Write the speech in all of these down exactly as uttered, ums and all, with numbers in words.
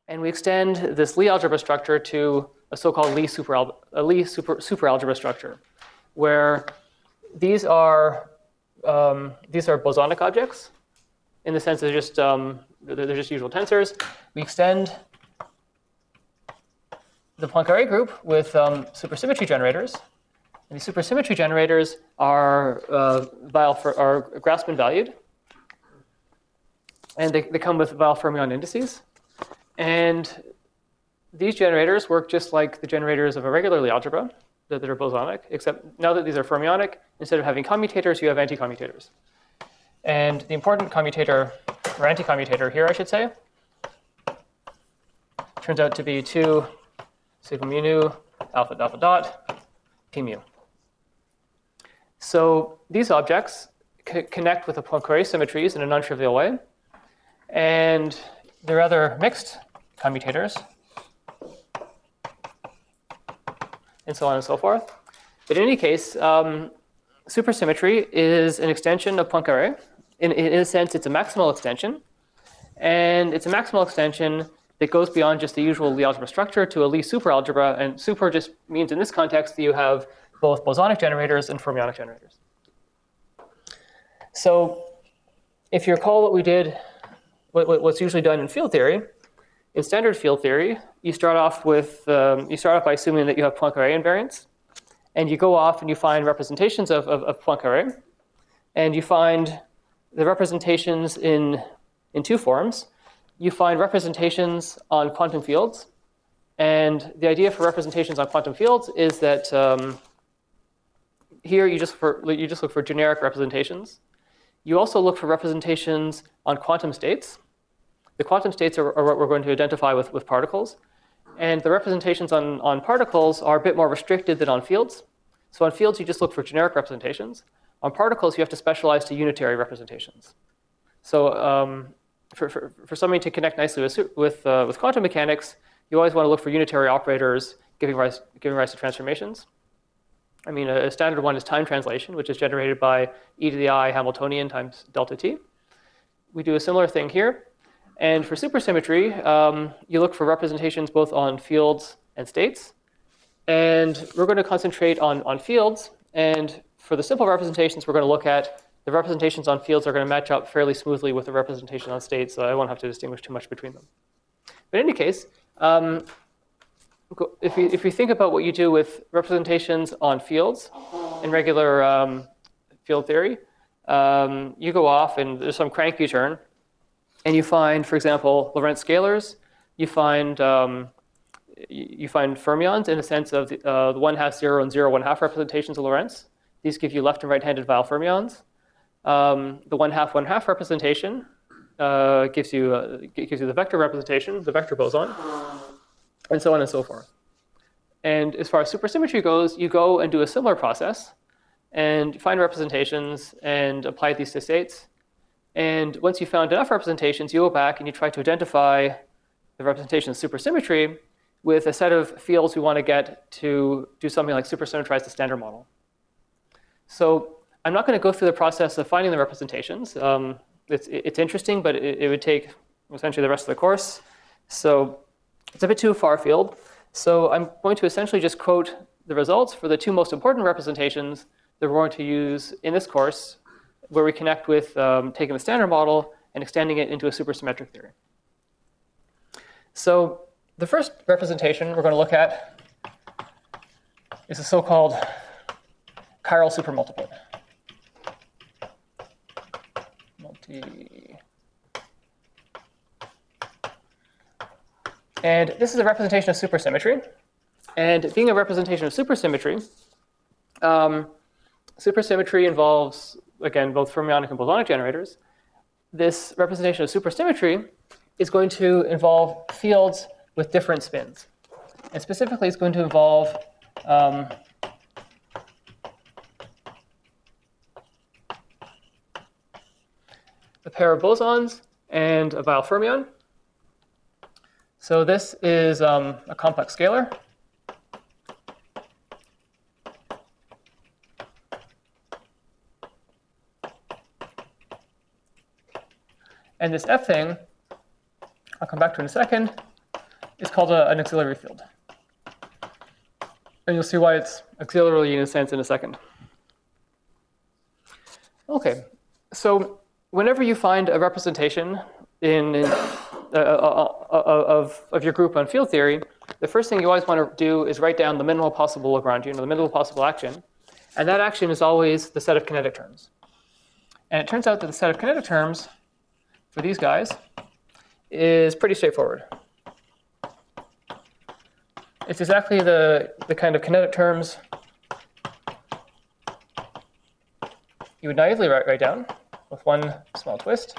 And we extend this Lie algebra structure to a so-called Lie super, a Lie super, superalgebra structure, where these are um, these are bosonic objects, in the sense they're just um, they're just usual tensors. We extend the Poincare group with um, supersymmetry generators. And these supersymmetry generators are uh, are Grassmann valued, and they, they come with Weyl fermion indices. And these generators work just like the generators of a regular Lie algebra that, that are bosonic, except now that these are fermionic, instead of having commutators, you have anti-commutators. And the important commutator, or anti-commutator here, I should say, turns out to be two sigma mu nu alpha alpha dot p mu. So these objects c connect with the Poincare symmetries in a non-trivial way. And there are other mixed commutators, and so on and so forth. But in any case, um, supersymmetry is an extension of Poincare. In, in a sense, it's a maximal extension. And it's a maximal extension that goes beyond just the usual Lie algebra structure to a Lie superalgebra. And super just means in this context that you have both bosonic generators and fermionic generators. So if you recall what we did, what, what's usually done in field theory, in standard field theory, you start off with um, you start off by assuming that you have Poincare invariants, and you go off and you find representations of, of, of Poincare, and you find the representations in in two forms. You find representations on quantum fields, and the idea for representations on quantum fields is that um, here you just for you just look for generic representations. You also look for representations on quantum states. The quantum states are, are what we're going to identify with, with particles. And the representations on, on particles are a bit more restricted than on fields. So on fields, you just look for generic representations. On particles, you have to specialize to unitary representations. So um, for, for, for something to connect nicely with, with, uh, with quantum mechanics, you always want to look for unitary operators giving rise, giving rise to transformations. I mean, a, a standard one is time translation, which is generated by e to the I Hamiltonian times delta t. We do a similar thing here. And for supersymmetry, um, you look for representations both on fields and states. And we're going to concentrate on, on fields. And for the simple representations, we're going to look at the representations on fields are going to match up fairly smoothly with the representation on states, so I won't have to distinguish too much between them. But in any case, um, if, you, if you think about what you do with representations on fields in regular um, field theory, um, you go off and there's some crank you turn. And you find, for example, Lorentz scalars. You find um, you find fermions in a sense of the, uh, the one half zero and zero one half representations of Lorentz. These give you left and right-handed Weyl fermions. Um, the one half one half representation uh, gives you uh, gives you the vector representation, the vector boson, and so on and so forth. And as far as supersymmetry goes, you go and do a similar process and find representations and apply these to states. And once you've found enough representations, you go back and you try to identify the representation of supersymmetry with a set of fields we want to get to do something like supersymmetrize the standard model. So I'm not going to go through the process of finding the representations. Um, it's, it's interesting, but it, it would take essentially the rest of the course. So it's a bit too far afield. So I'm going to essentially just quote the results for the two most important representations that we're going to use in this course, where we connect with um, taking the standard model and extending it into a supersymmetric theory. So the first representation we're going to look at is a so-called chiral supermultiplet. Multi. And this is a representation of supersymmetry. And being a representation of supersymmetry, um, supersymmetry involves, again, both fermionic and bosonic generators. This representation of supersymmetry is going to involve fields with different spins. And specifically, it's going to involve um, a pair of bosons and a Weyl fermion. So this is um, a complex scalar. And this F thing, I'll come back to in a second, is called a, an auxiliary field. And you'll see why it's auxiliary in a sense in a second. Okay, so whenever you find a representation in, in uh, uh, uh, of, of your group on field theory, the first thing you always want to do is write down the minimal possible Lagrangian, or the minimal possible action. And that action is always the set of kinetic terms. And it turns out that the set of kinetic terms for these guys is pretty straightforward. It's exactly the, the kind of kinetic terms you would naively write, write down with one small twist.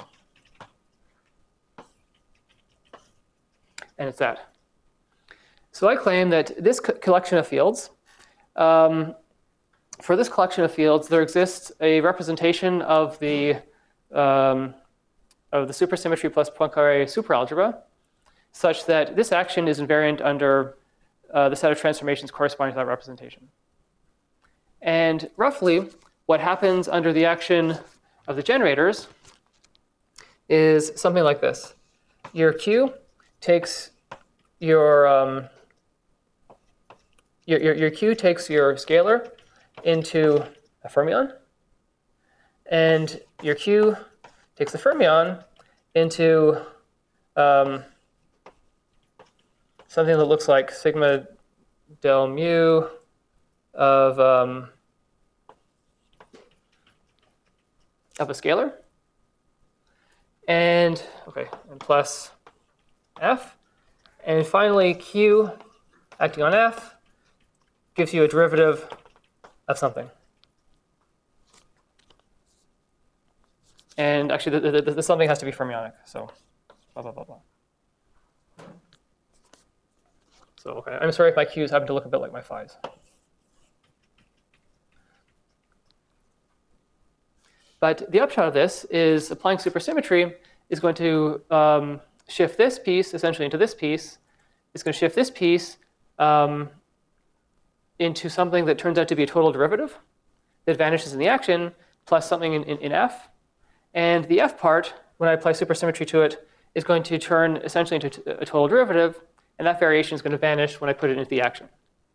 And it's that. So I claim that this co collection of fields, um, for this collection of fields, there exists a representation of the um, of the supersymmetry plus Poincare superalgebra, such that this action is invariant under uh, the set of transformations corresponding to that representation. And roughly, what happens under the action of the generators is something like this. Your Q takes your, um, your, your, your Q takes your scalar into a fermion, and your Q takes the fermion into um, something that looks like sigma del mu of, um, of a scalar, and okay, and plus F. And finally, Q acting on F gives you a derivative of something. And actually, the, the, the, the something has to be fermionic. So, blah, blah, blah, blah. So, okay, I'm sorry if my Q's happen to look a bit like my phi's. But the upshot of this is applying supersymmetry is going to um, shift this piece essentially into this piece. It's going to shift this piece um, into something that turns out to be a total derivative that vanishes in the action plus something in, in, in F. And the F part, when I apply supersymmetry to it, is going to turn essentially into a total derivative, and that variation is going to vanish when I put it into the action.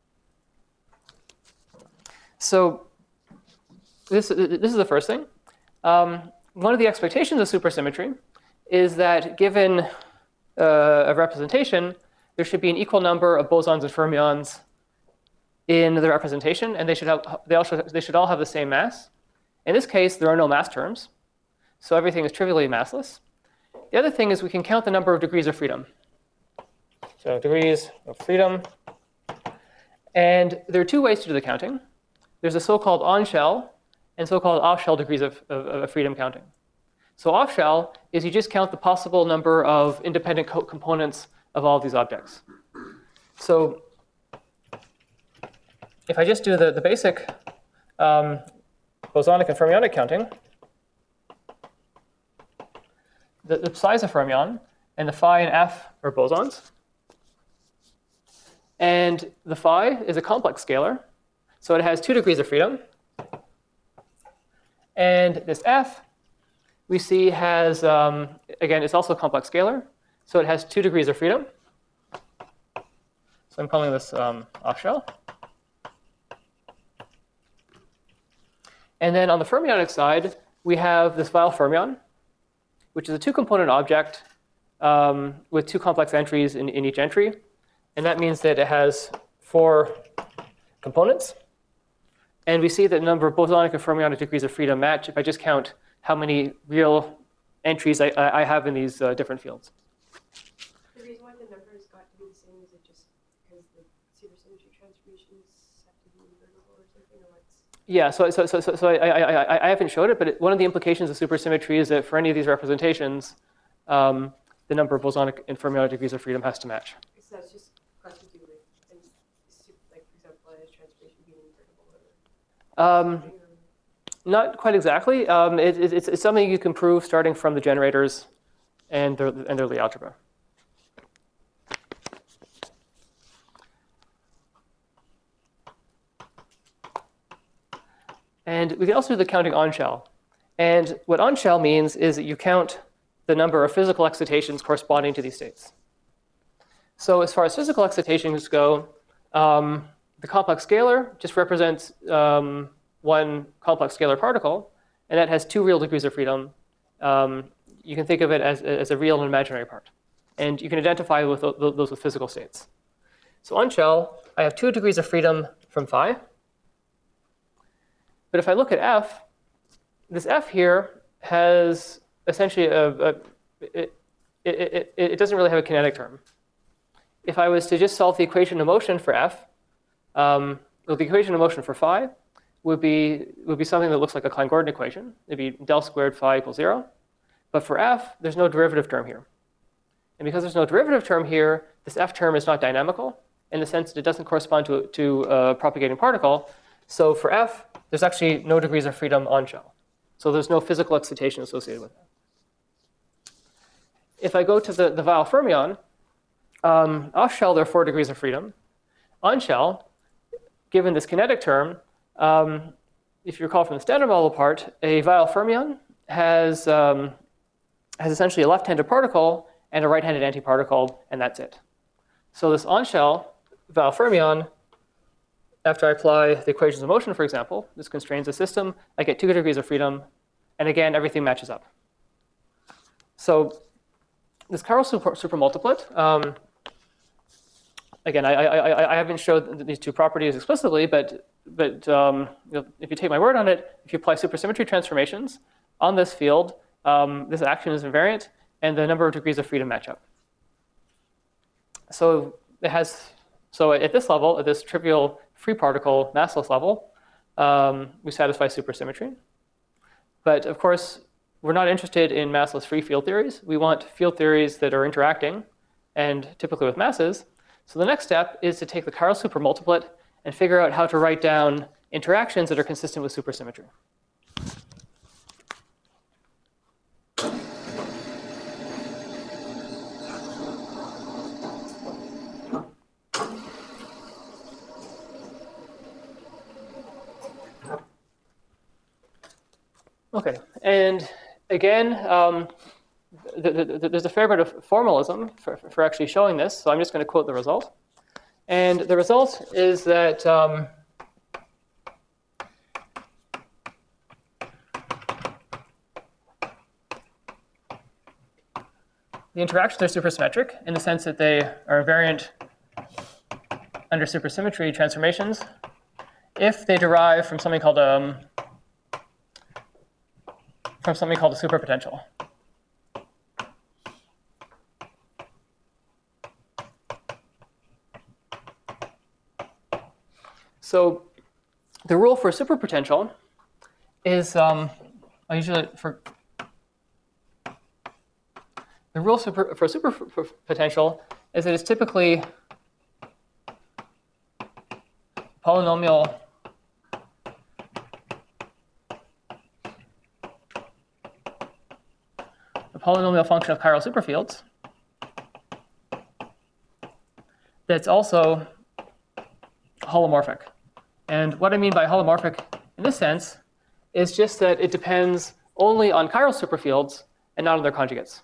So this, this is the first thing. Um, one of the expectations of supersymmetry is that given uh, a representation, there should be an equal number of bosons and fermions in the representation, and they should have they also they should all have the same mass. In this case, there are no mass terms, so everything is trivially massless. The other thing is we can count the number of degrees of freedom. So degrees of freedom, and there are two ways to do the counting. There's a so-called on-shell and so-called off-shell degrees of, of, of freedom counting. So off-shell is you just count the possible number of independent co components of all of these objects. So if I just do the, the basic um, bosonic and fermionic counting, the, the psi is a fermion, and the phi and F are bosons. And the phi is a complex scalar, so it has two degrees of freedom. And this F, we see has, um, again, it's also a complex scalar, so it has two degrees of freedom. So I'm calling this um, off-shell. And then on the fermionic side, we have this Weyl fermion, which is a two-component object um, with two complex entries in, in each entry. And that means that it has four components. And we see that the number of bosonic and fermionic degrees of freedom match if I just count how many real entries I, I have in these uh, different fields. The reason why the numbers got to be the same is it just because the supersymmetry transformations have to be invertible or something, or what's? Yeah, so, so, so, so, so I, I, I haven't showed it, but it, one of the implications of supersymmetry is that for any of these representations, um, the number of bosonic and fermionic degrees of freedom has to match. So it's just got to do with, and, like, for example, a transformation being invertible or Um, something, or Not quite exactly. Um, it, it, it's, it's something you can prove starting from the generators and their, and their Lie algebra. And we can also do the counting on-shell. And what on-shell means is that you count the number of physical excitations corresponding to these states. So as far as physical excitations go, um, the complex scalar just represents um, one complex scalar particle, and that has two real degrees of freedom. Um, you can think of it as, as a real and imaginary part. And you can identify with those with physical states. So on shell, I have two degrees of freedom from phi. But if I look at f, this f here has essentially a, a it, it, it, it doesn't really have a kinetic term. If I was to just solve the equation of motion for f, um, well, the equation of motion for phi would be would be something that looks like a Klein-Gordon equation. It'd be del squared phi equals zero. But for f, there's no derivative term here. And because there's no derivative term here, this f term is not dynamical in the sense that it doesn't correspond to, to a propagating particle. So for f, there's actually no degrees of freedom on shell. So there's no physical excitation associated with that. If I go to the, the Weyl fermion, um, off shell, there are four degrees of freedom. On shell, given this kinetic term, um, if you recall from the standard model part, a Weyl fermion has, um, has essentially a left-handed particle and a right-handed antiparticle, and that's it. So this on-shell Weyl fermion, after I apply the equations of motion, for example, this constrains the system, I get two degrees of freedom, and again, everything matches up. So this chiral super, supermultiplet, um, again, I, I, I haven't showed these two properties explicitly, but, but um, you know, if you take my word on it, if you apply supersymmetry transformations on this field, um, this action is invariant, and the number of degrees of freedom match up. So it has, so at this level, at this trivial free particle massless level, um, we satisfy supersymmetry. But of course, we're not interested in massless free field theories. We want field theories that are interacting, and typically with masses. So the next step is to take the chiral supermultiplet and figure out how to write down interactions that are consistent with supersymmetry. Okay, and again, um, th th th there's a fair bit of formalism for, for actually showing this, so I'm just going to quote the result. And the result is that um, the interactions are supersymmetric in the sense that they are invariant under supersymmetry transformations if they derive from something called um, from something called a superpotential. So the rule for a superpotential is um, I usually for the rule super, for a superpotential is that it's typically polynomial a polynomial function of chiral superfields that's also holomorphic. And what I mean by holomorphic in this sense is just that it depends only on chiral superfields and not on their conjugates.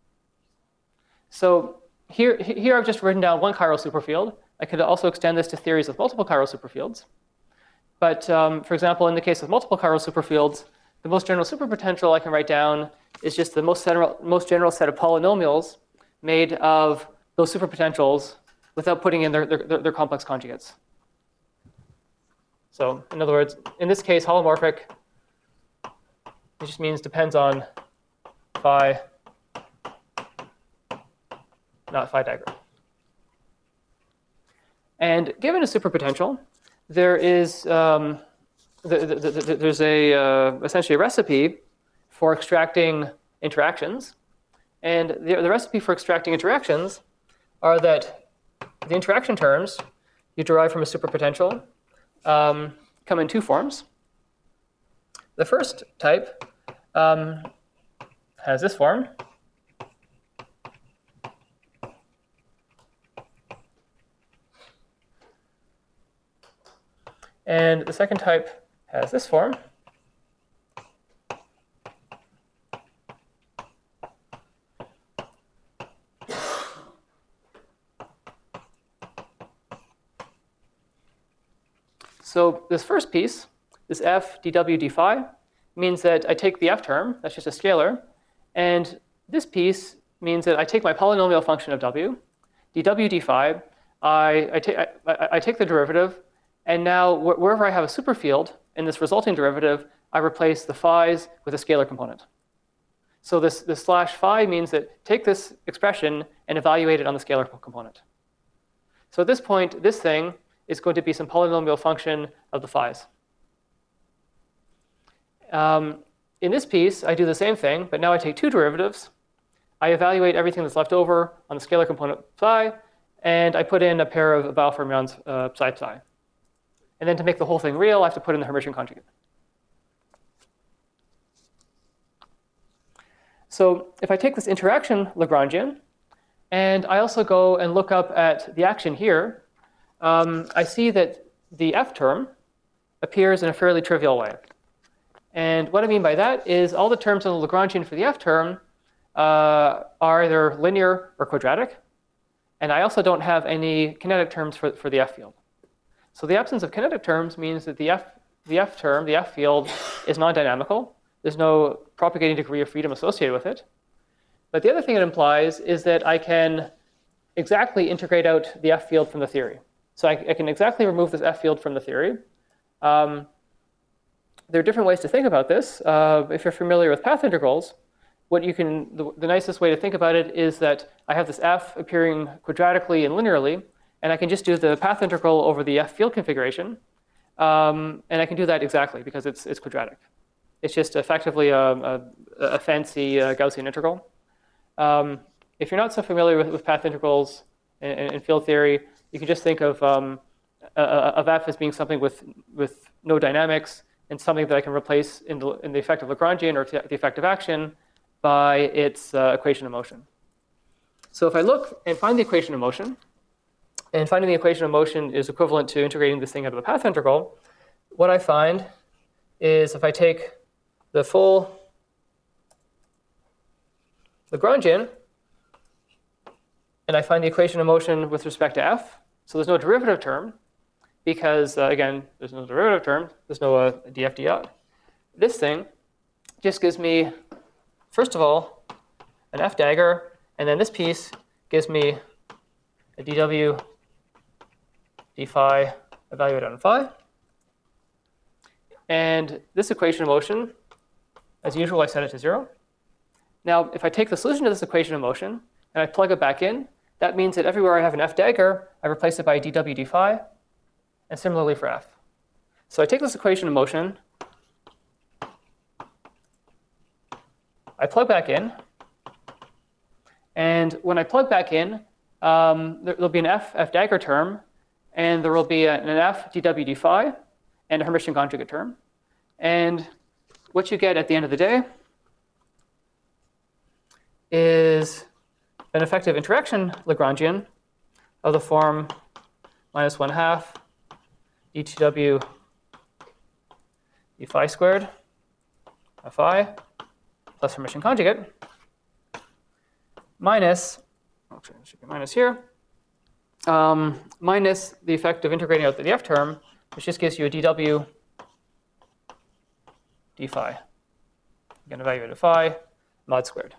So here, here I've just written down one chiral superfield. I could also extend this to theories of multiple chiral superfields. But um, for example, in the case of multiple chiral superfields, the most general superpotential I can write down is just the most general, most general set of polynomials made of those superpotentials without putting in their, their, their complex conjugates. So in other words, in this case, holomorphic, it just means depends on phi, not phi diagram. And given a superpotential, there is um, the, the, the, the, there's a uh, essentially a recipe for extracting interactions, and the, the recipe for extracting interactions are that the interaction terms you derive from a superpotential um, come in two forms. The first type um, has this form. And the second type has this form. So this first piece, this f dw d phi, means that I take the f term, that's just a scalar, and this piece means that I take my polynomial function of w, dw d phi, I, I, ta I, I take the derivative, and now wh wherever I have a superfield in this resulting derivative, I replace the phi's with a scalar component. So this, this slash phi means that take this expression and evaluate it on the scalar component. So at this point, this thing is going to be some polynomial function of the phi's. Um, in this piece, I do the same thing, but now I take two derivatives. I evaluate everything that's left over on the scalar component psi, and I put in a pair of Abel fermions uh, psi psi. And then to make the whole thing real, I have to put in the Hermitian conjugate. So if I take this interaction Lagrangian, and I also go and look up at the action here, um, I see that the f term appears in a fairly trivial way. And what I mean by that is all the terms in the Lagrangian for the f term uh, are either linear or quadratic. And I also don't have any kinetic terms for, for the f field. So the absence of kinetic terms means that the f, the f term, the f field, is non-dynamical. There's no propagating degree of freedom associated with it. But the other thing it implies is that I can exactly integrate out the f field from the theory. So I, I can exactly remove this f field from the theory. Um, there are different ways to think about this. Uh, if you're familiar with path integrals, what you can, the, the nicest way to think about it is that I have this f appearing quadratically and linearly, and I can just do the path integral over the f field configuration. Um, and I can do that exactly because it's, it's quadratic. It's just effectively a, a, a fancy uh, Gaussian integral. Um, if you're not so familiar with, with path integrals in, in field theory, you can just think of, um, uh, of f as being something with, with no dynamics and something that I can replace in the, in the effective Lagrangian or the effective action by its uh, equation of motion. So if I look and find the equation of motion, and finding the equation of motion is equivalent to integrating this thing out of the path integral, what I find is if I take the full Lagrangian, and I find the equation of motion with respect to f. So there's no derivative term, because, uh, again, there's no derivative term. There's no uh, df dot. This thing just gives me, first of all, an f dagger, and then this piece gives me a dw d phi evaluated on phi. And this equation of motion, as usual, I set it to zero. Now, if I take the solution to this equation of motion and I plug it back in, that means that everywhere I have an f dagger, I replace it by dw d phi, and similarly for f. So I take this equation of motion, I plug back in, and when I plug back in, um, there will be an f f dagger term, and there will be an f dw d phi, and a Hermitian conjugate term. And what you get at the end of the day is an effective interaction Lagrangian of the form minus one half dtw d phi squared fi plus Hermitian conjugate minus, actually it should be minus here, um, minus the effect of integrating out the f term, which just gives you a dw d phi. Again, evaluated phi mod squared.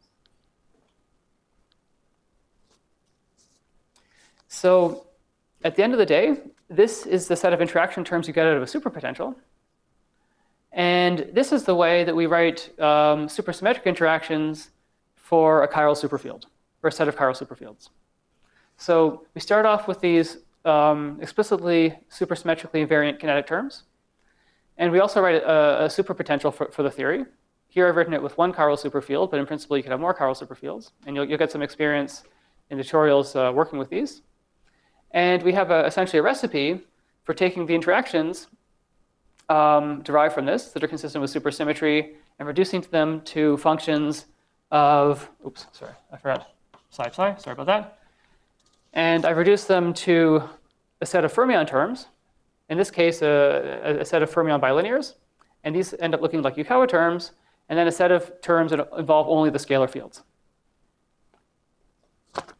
So at the end of the day, this is the set of interaction terms you get out of a superpotential. And this is the way that we write um, supersymmetric interactions for a chiral superfield, or a set of chiral superfields. So we start off with these um, explicitly supersymmetrically invariant kinetic terms. And we also write a, a superpotential for, for the theory. Here I've written it with one chiral superfield, but in principle you could have more chiral superfields. And you'll, you'll get some experience in tutorials uh, working with these. And we have a, essentially a recipe for taking the interactions um, derived from this that are consistent with supersymmetry and reducing them to functions of, oops, sorry, I forgot, psi psi, sorry about that. And I've reduced them to a set of fermion terms, in this case, a, a set of fermion bilinears. And these end up looking like Yukawa terms, and then a set of terms that involve only the scalar fields.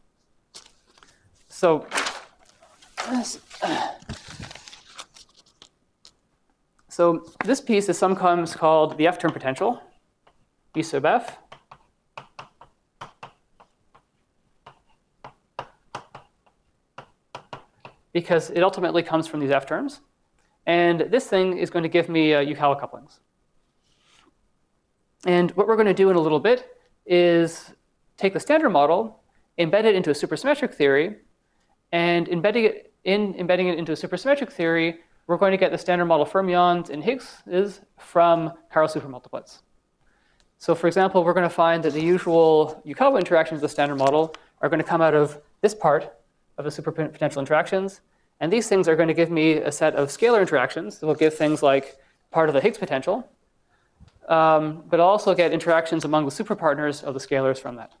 So So this piece is sometimes called the F-term potential, E sub F. Because it ultimately comes from these F-terms. And this thing is going to give me uh, Yukawa couplings. And what we're going to do in a little bit is take the standard model, embed it into a supersymmetric theory, and embedding it in embedding it into a supersymmetric theory, we're going to get the standard model fermions and Higgs's from chiral supermultiplets. So for example, we're going to find that the usual Yukawa interactions of the standard model are going to come out of this part of the superpotential interactions. And these things are going to give me a set of scalar interactions that will give things like part of the Higgs potential, um, but I'll also get interactions among the superpartners of the scalars from that.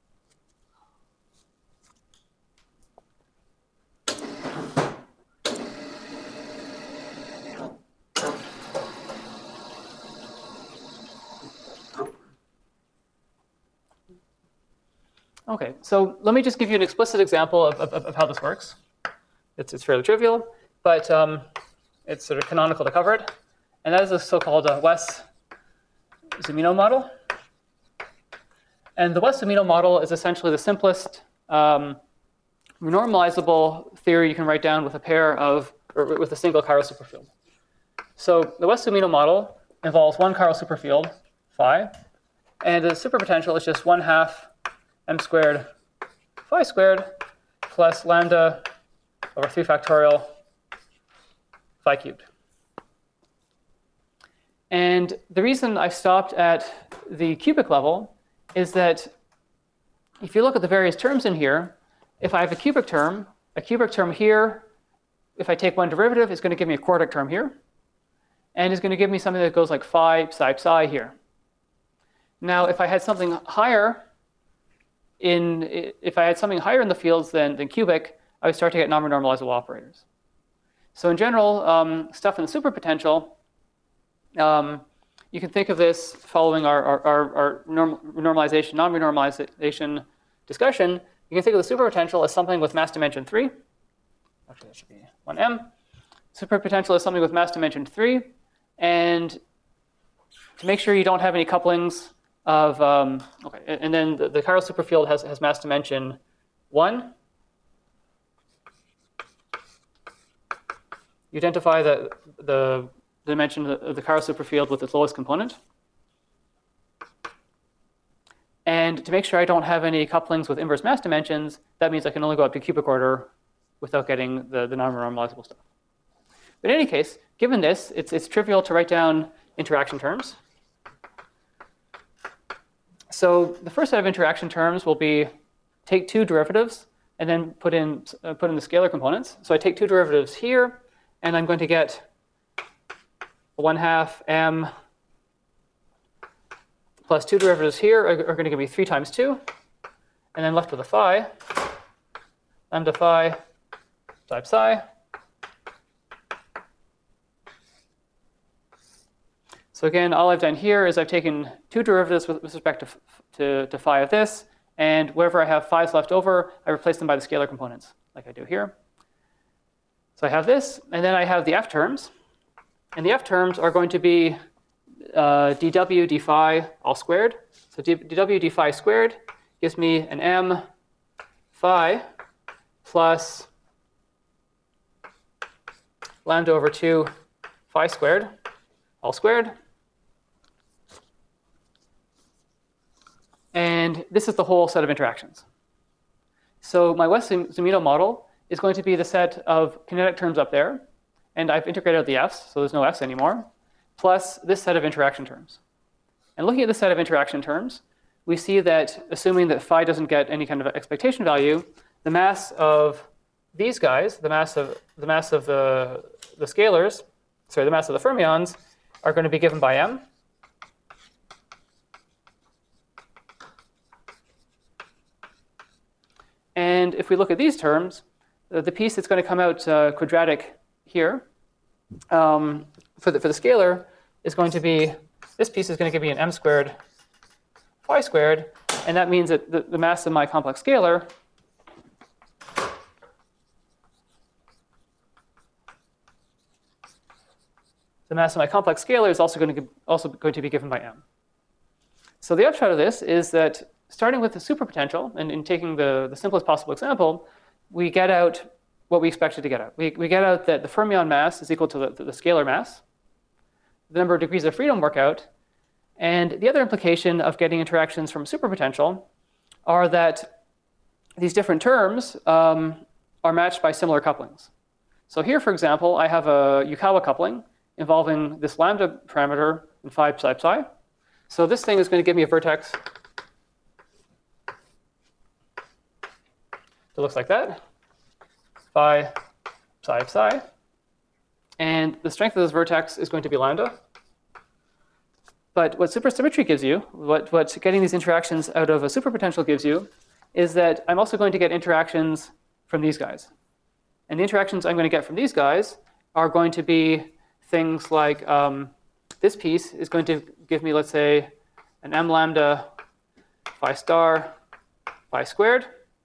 OK, so let me just give you an explicit example of, of, of how this works. It's, it's fairly trivial, but um, it's sort of canonical to cover it. And that is the so-called uh, Wess-Zumino model. And the Wess-Zumino model is essentially the simplest um, normalizable theory you can write down with a pair of, or with a single chiral superfield. So the Wess-Zumino model involves one chiral superfield, phi, and the superpotential is just one half m squared phi squared plus lambda over three factorial phi cubed. And the reason I stopped at the cubic level is that if you look at the various terms in here, if I have a cubic term, a cubic term here, if I take one derivative, it's going to give me a quartic term here. And it's going to give me something that goes like phi, psi, psi here. Now, if I had something higher in, if I had something higher in the fields than, than cubic, I would start to get non-renormalizable operators. So in general, um, stuff in the superpotential, um, you can think of this following our, our, our, our norm, normalization, non-renormalization discussion. You can think of the superpotential as something with mass dimension three. Actually, that should be one m. Superpotential is something with mass dimension three. And to make sure you don't have any couplings of, um, okay, and then the, the chiral superfield has, has mass dimension one. You identify the, the dimension of the chiral superfield with its lowest component. And to make sure I don't have any couplings with inverse mass dimensions, that means I can only go up to cubic order without getting the, the non-renormalizable stuff. But in any case, given this, it's, it's trivial to write down interaction terms. So the first set of interaction terms will be take two derivatives and then put in, uh, put in the scalar components. So I take two derivatives here, and I'm going to get one half m plus two derivatives here are, are going to give me three times two. And then left with a phi, lambda phi, psi psi. So again, all I've done here is I've taken two derivatives with, with respect to, to, to phi of this. And wherever I have phi's left over, I replace them by the scalar components, like I do here. So I have this, and then I have the F terms. And the F terms are going to be uh, dw d phi all squared. So d, dw d phi squared gives me an m phi plus lambda over two phi squared all squared. And this is the whole set of interactions. So my Wess-Zumino model is going to be the set of kinetic terms up there. And I've integrated out the f's, so there's no f's anymore, plus this set of interaction terms. And looking at this set of interaction terms, we see that assuming that phi doesn't get any kind of expectation value, the mass of these guys, the mass of the mass of the, the scalars, sorry, the mass of the fermions, are going to be given by m. And if we look at these terms, the, the piece that's going to come out uh, quadratic here um, for, the, for the scalar is going to be, this piece is going to give me an m squared phi squared. And that means that the, the mass of my complex scalar the mass of my complex scalar is also going to, also going to be given by m. So the upshot of this is that starting with the superpotential, and in taking the, the simplest possible example, we get out what we expected to get out. We, we get out that the fermion mass is equal to the, the, the scalar mass. The number of degrees of freedom work out. And the other implication of getting interactions from superpotential are that these different terms um, are matched by similar couplings. So here, for example, I have a Yukawa coupling involving this lambda parameter and phi psi psi. So this thing is going to give me a vertex that looks like that, phi psi psi. And the strength of this vertex is going to be lambda. But what supersymmetry gives you, what, what getting these interactions out of a superpotential gives you, is that I'm also going to get interactions from these guys. And the interactions I'm going to get from these guys are going to be things like um, this piece is going to give me, let's say, an m lambda phi star phi squared.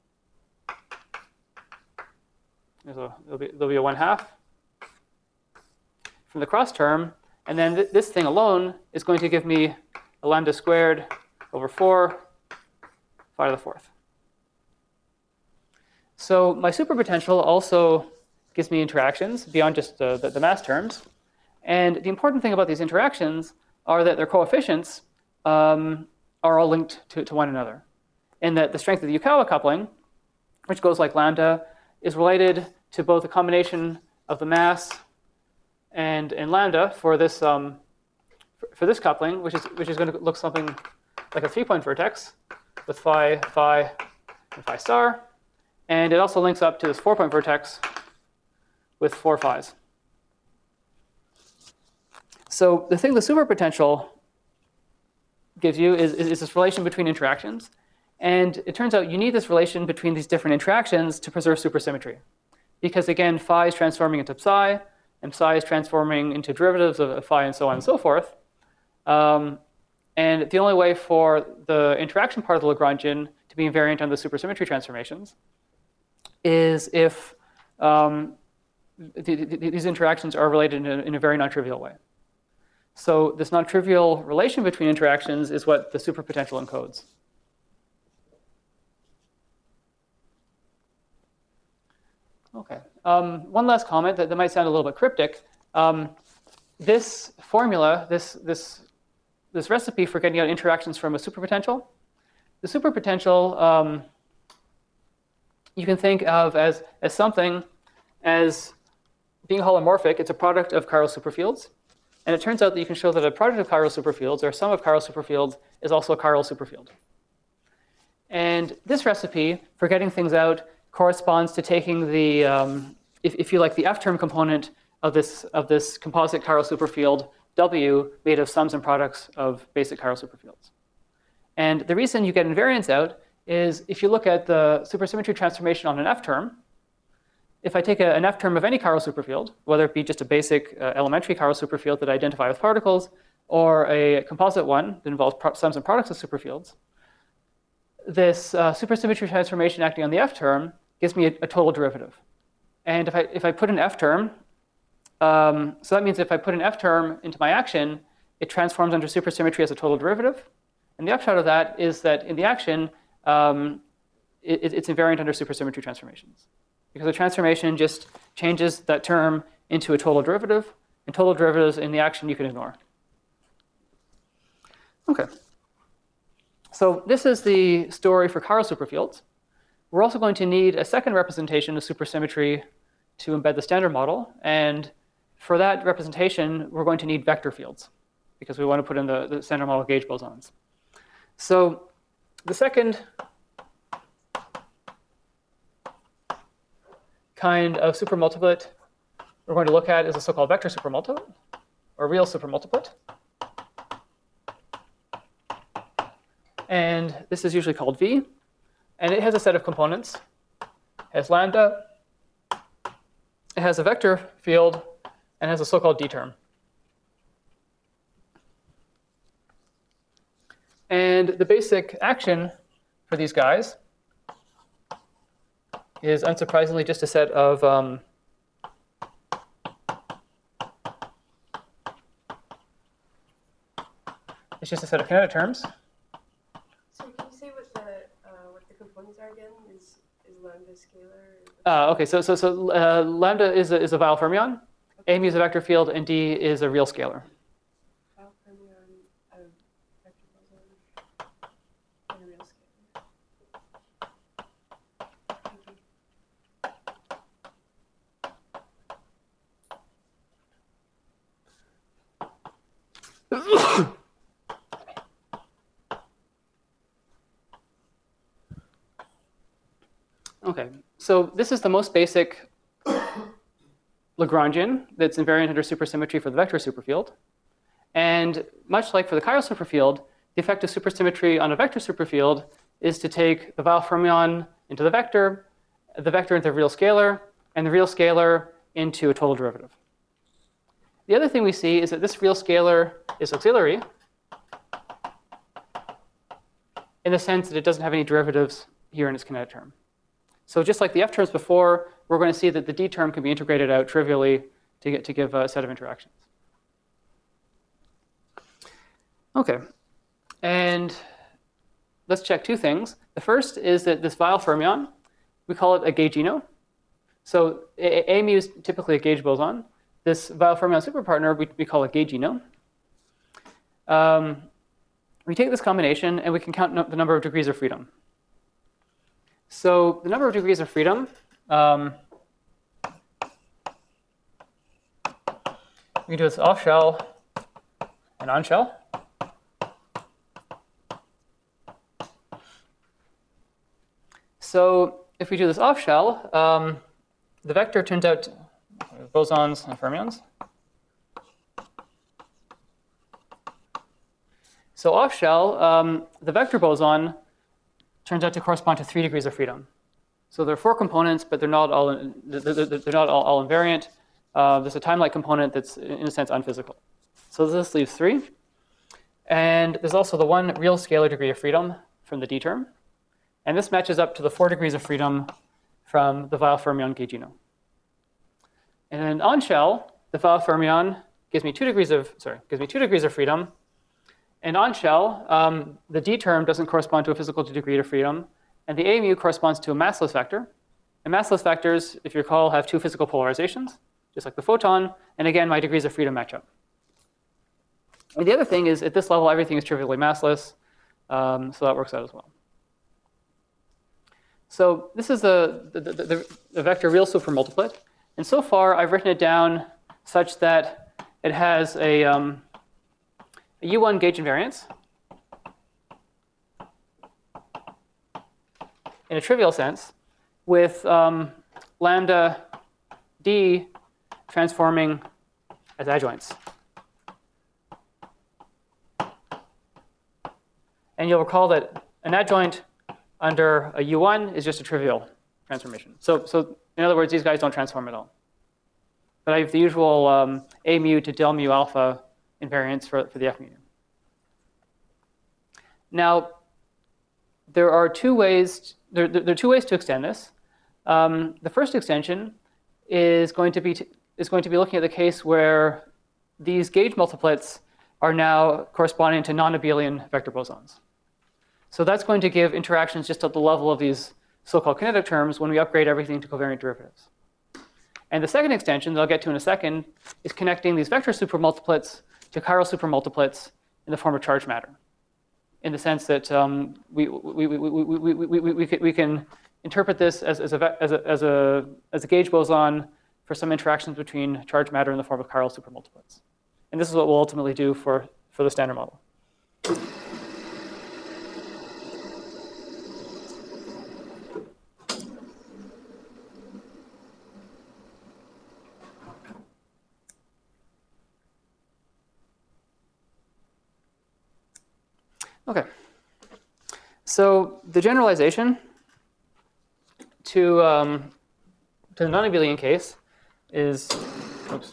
There's a, there'll, be, there'll be a one half from the cross term. And then th this thing alone is going to give me a lambda squared over four phi to the fourth. So my superpotential also gives me interactions beyond just the, the, the mass terms. And the important thing about these interactions are that their coefficients um, are all linked to, to one another. And that the strength of the Yukawa coupling, which goes like lambda, is related to both a combination of the mass and, and lambda for this, um, for, for this coupling, which is, which is going to look something like a three-point vertex with phi, phi, and phi star. And it also links up to this four-point vertex with four phi's. So the thing the superpotential gives you is, is, is this relation between interactions. And it turns out you need this relation between these different interactions to preserve supersymmetry. Because again, phi is transforming into psi, and psi is transforming into derivatives of phi, and so on and so forth. Um, and the only way for the interaction part of the Lagrangian to be invariant on the supersymmetry transformations is if um, th th these interactions are related in a, in a very non-trivial way. So this non-trivial relation between interactions is what the superpotential encodes. Okay. Um, one last comment that, that might sound a little bit cryptic. Um, this formula, this, this, this recipe for getting out interactions from a superpotential, the superpotential um, you can think of as, as something as being holomorphic. It's a product of chiral superfields. And it turns out that you can show that a product of chiral superfields, or a sum of chiral superfields, is also a chiral superfield. And this recipe for getting things out corresponds to taking the, um, if, if you like, the F-term component of this, of this composite chiral superfield W made of sums and products of basic chiral superfields. And the reason you get invariance out is if you look at the supersymmetry transformation on an F-term, if I take a, an F-term of any chiral superfield, whether it be just a basic uh, elementary chiral superfield that I identify with particles, or a composite one that involves sums and products of superfields, this uh, supersymmetry transformation acting on the F-term gives me a, a total derivative. And if I, if I put an F-term, um, so that means if I put an F-term into my action, it transforms under supersymmetry as a total derivative. And the upshot of that is that in the action, um, it, it's invariant under supersymmetry transformations. Because the transformation just changes that term into a total derivative, and total derivatives in the action you can ignore. Okay. So this is the story for chiral superfields. We're also going to need a second representation of supersymmetry to embed the standard model. And for that representation, we're going to need vector fields, because we want to put in the, the standard model gauge bosons. So the second kind of supermultiplet we're going to look at is a so-called vector supermultiplet, or real supermultiplet. And this is usually called V. And it has a set of components. It has lambda. It has a vector field, and has a so-called D term. And the basic action for these guys is, unsurprisingly, just a set of um, It's just a set of kinetic terms. So can you say what the uh, what the components are again? Is is lambda scalar? Uh, okay, so so so uh, lambda is a, is a Weyl fermion, A mu is a vector field, and D is a real scalar. Weyl fermion of vector boson and a real scalar. Thank you. Okay, so this is the most basic Lagrangian that's invariant under supersymmetry for the vector superfield. And much like for the chiral superfield, the effect of supersymmetry on a vector superfield is to take the Weyl fermion into the vector, the vector into the real scalar, and the real scalar into a total derivative. The other thing we see is that this real scalar is auxiliary in the sense that it doesn't have any derivatives here in its kinetic term. So just like the F terms before, we're going to see that the D term can be integrated out trivially to get to give a set of interactions. Okay, and let's check two things. The first is that this Weyl fermion, we call it a gaugino. So A, A mu is typically a gauge boson. This Weyl fermion superpartner, we, we call it gaugino. Um, we take this combination and we can count no, the number of degrees of freedom. So the number of degrees of freedom, um, we can do this off shell and on shell. So if we do this off shell, um, the vector turns out to, bosons and fermions. So off shell, um, the vector boson turns out to correspond to three degrees of freedom. So there are four components, but they're not all in, they're, they're not all, all invariant. Uh, there's a time-like component that's in a sense unphysical. So this leaves three. And there's also the one real scalar degree of freedom from the D term. And this matches up to the four degrees of freedom from the Weyl fermion gaugino. And then on shell, the Weyl fermion gives me two degrees of sorry gives me two degrees of freedom. And on shell, um, the D term doesn't correspond to a physical degree of freedom, and the A mu corresponds to a massless vector. And massless vectors, if you recall, have two physical polarizations, just like the photon. And again, my degrees of freedom match up. And the other thing is, at this level, everything is trivially massless, um, so that works out as well. So this is the, the, the, the vector real supermultiplet. And so far, I've written it down such that it has a, um, a U one gauge invariance in a trivial sense with um, lambda D transforming as adjoints. And you'll recall that an adjoint under a U one is just a trivial transformation. So, so in other words, these guys don't transform at all. But I have the usual um, A mu to del mu alpha invariance for, for the F mu. Now, there are two ways. There, there, there are two ways to extend this. Um, the first extension is going to be to, is going to be looking at the case where these gauge multiplets are now corresponding to non-abelian vector bosons. So that's going to give interactions just at the level of these so-called kinetic terms when we upgrade everything to covariant derivatives. And the second extension that I'll get to in a second is connecting these vector supermultiplets to chiral supermultiplets in the form of charge matter, in the sense that um, we, we, we, we, we, we, we, we, can, we can interpret this as, as, a, as, a, as, a, as a gauge boson for some interactions between charge matter in the form of chiral supermultiplets. And this is what we'll ultimately do for, for the standard model. Okay, so the generalization to, um, to the non-abelian case is, oops,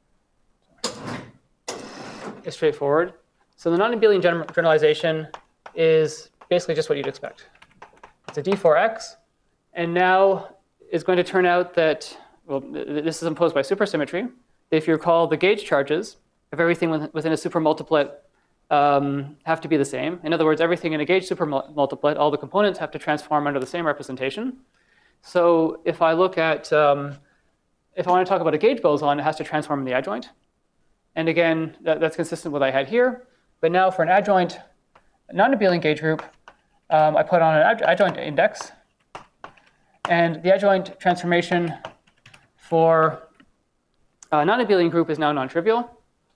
is straightforward. So the non-abelian gen generalization is basically just what you'd expect. It's a D four X, and now it's going to turn out that, well, this is imposed by supersymmetry. If you recall, the gauge charges of everything within a supermultiplet um, have to be the same. In other words, everything in a gauge supermultiplet, all the components have to transform under the same representation. So if I look at, um, if I want to talk about a gauge boson, it has to transform in the adjoint. And again, that, that's consistent with what I had here. But now for an adjoint non-abelian gauge group, um, I put on an ad adjoint index. And the adjoint transformation for a non-abelian group is now non-trivial.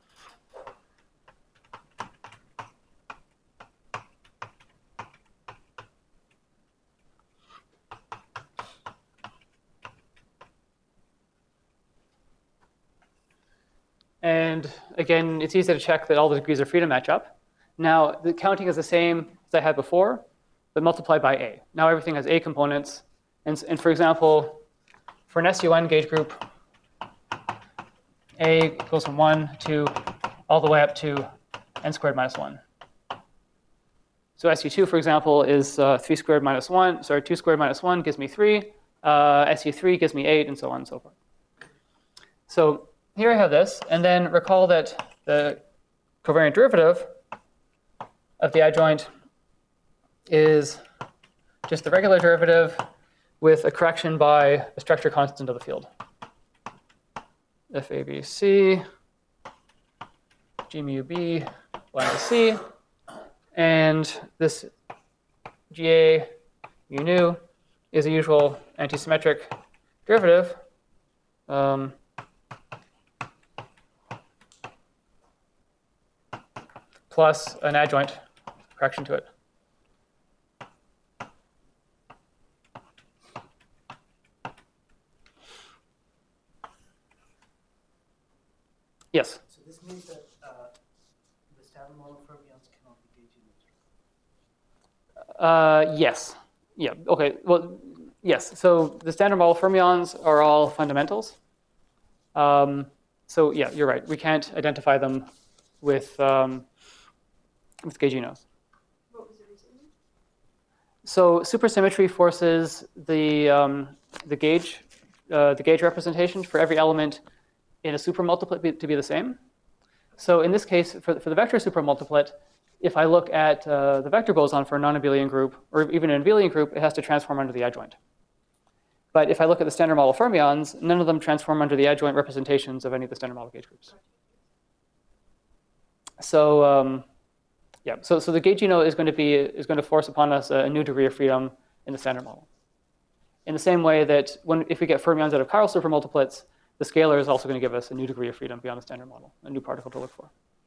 And again, it's easy to check that all the degrees of freedom match up. Now, the counting is the same as I had before, but multiplied by A. Now everything has A components. And, and for example, for an S U N gauge group, A goes from one to all the way up to n squared minus one. So S U two, for example, is uh, three squared minus one. Sorry, two squared minus one gives me three. Uh, S U three gives me eight, and so on and so forth. So here I have this, and then recall that the covariant derivative of the adjoint is just the regular derivative with a correction by the structure constant of the field. F A B C, G mu B, Y mu C, and this G A mu nu is a usual antisymmetric derivative. Um, plus an adjoint correction to it. Yes? So this means that uh, the standard model fermions cannot be gauge image. Uh, yes. Yeah, okay, well, yes. So the standard model fermions are all fundamentals. Um, so yeah, you're right. We can't identify them with um, with gauginos. What was the reason? So supersymmetry forces the um, the gauge uh, the gauge representation for every element in a supermultiplet be, to be the same. So in this case, for, for the vector supermultiplet, if I look at uh, the vector boson for a non-abelian group, or even an abelian group, it has to transform under the adjoint. But if I look at the standard model fermions, none of them transform under the adjoint representations of any of the standard model gauge groups. So um, yeah, so so the gaugino is going to be is going to force upon us a new degree of freedom in the standard model. In the same way that when if we get fermions out of chiral supermultiplets, the scalar is also going to give us a new degree of freedom beyond the standard model, a new particle to look for.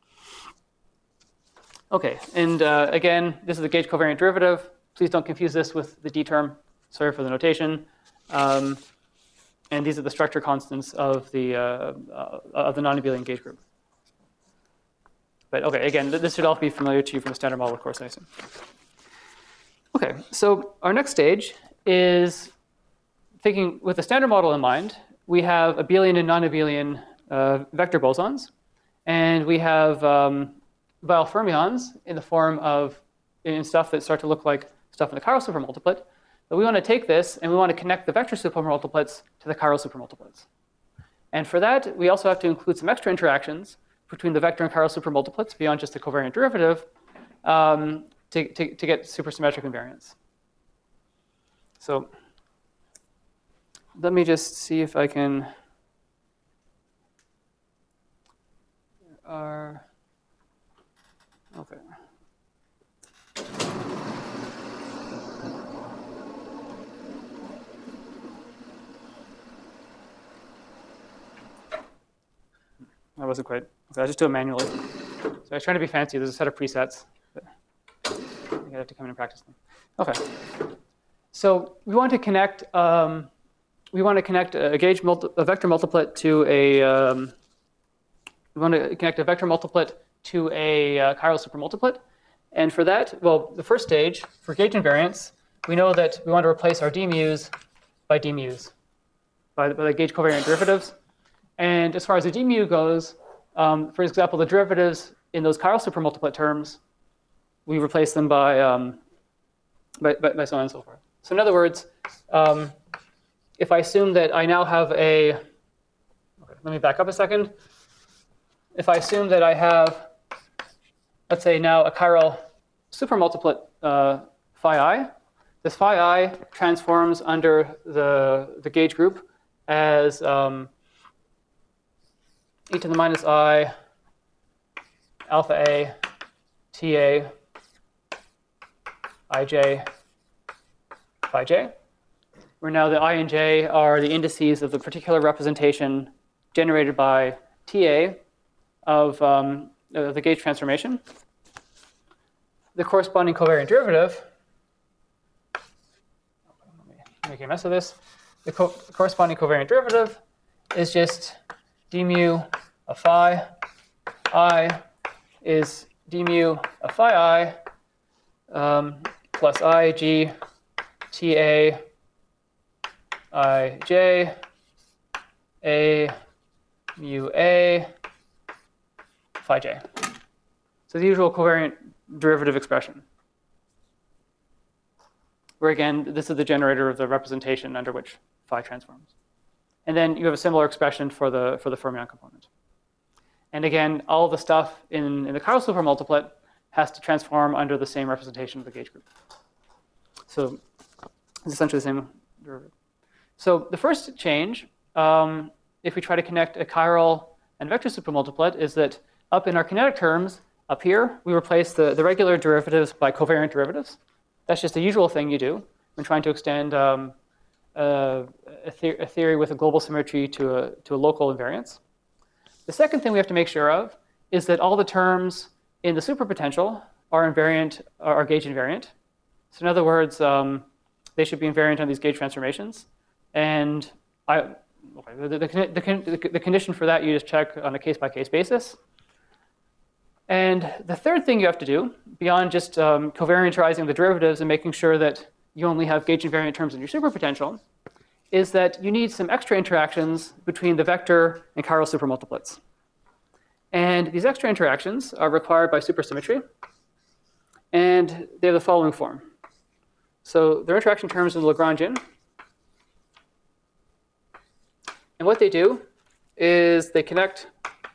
Okay, and uh, again, this is the gauge covariant derivative. Please don't confuse this with the D term. Sorry for the notation. Um, and these are the structure constants of the uh, uh, of the non-abelian gauge group. But okay, again, this should all be familiar to you from the standard model, of course, I assume. Okay, so our next stage is thinking with the standard model in mind. We have abelian and non-abelian uh, vector bosons, and we have um, Weyl fermions in the form of in stuff that start to look like stuff in the chiral supermultiplet. But we want to take this and we want to connect the vector supermultiplets to the chiral supermultiplets. And for that, we also have to include some extra interactions between the vector and chiral supermultiplets beyond just the covariant derivative um, to, to, to get supersymmetric invariance. So let me just see if I can. Uh, okay. That wasn't quite. Okay, I'll just do it manually. So I was trying to be fancy. There's a set of presets. But you have to come in and practice them. Okay. So we want to connect. Um, we want to connect a gauge multi a vector multiplet to a. Um, we want to connect a vector multiplet to a uh, chiral supermultiplet, and for that, well, the first stage for gauge invariance, we know that we want to replace our d mu's by d mu's by, by the gauge covariant derivatives. And as far as the d mu goes, um, for example, the derivatives in those chiral supermultiplet terms, we replace them by, um, by, by, by so on and so forth. So in other words, um, if I assume that I now have a, okay, let me back up a second. If I assume that I have let's say now a chiral supermultiplet uh, phi I. This phi I transforms under the, the gauge group as um, e to the minus I alpha A T A ij phi j, where now the I and j are the indices of the particular representation generated by T A of um, uh, the gauge transformation. The corresponding covariant derivative, let me make a mess of this. The co corresponding covariant derivative is just d mu of phi I is d mu of phi I um, plus I g T A I j a mu a phi j. So the usual covariant derivative expression, where again, this is the generator of the representation under which phi transforms. And then you have a similar expression for the, for the fermion component. And again, all the stuff in, in the chiral supermultiplet has to transform under the same representation of the gauge group. So it's essentially the same derivative. So the first change, um, if we try to connect a chiral and vector supermultiplet, is that up in our kinetic terms, up here, we replace the, the regular derivatives by covariant derivatives. That's just the usual thing you do when trying to extend um, a, a, the a theory with a global symmetry to a, to a local invariance. The second thing we have to make sure of is that all the terms in the superpotential are invariant, are gauge invariant. So in other words, um, they should be invariant on these gauge transformations. And I, okay, the, the, the, the condition for that you just check on a case-by-case basis. And the third thing you have to do, beyond just um, covariantizing the derivatives and making sure that you only have gauge invariant terms in your superpotential, is that you need some extra interactions between the vector and chiral supermultiplets. And these extra interactions are required by supersymmetry. And they have the following form. So they're interaction terms in the Lagrangian. And what they do is they connect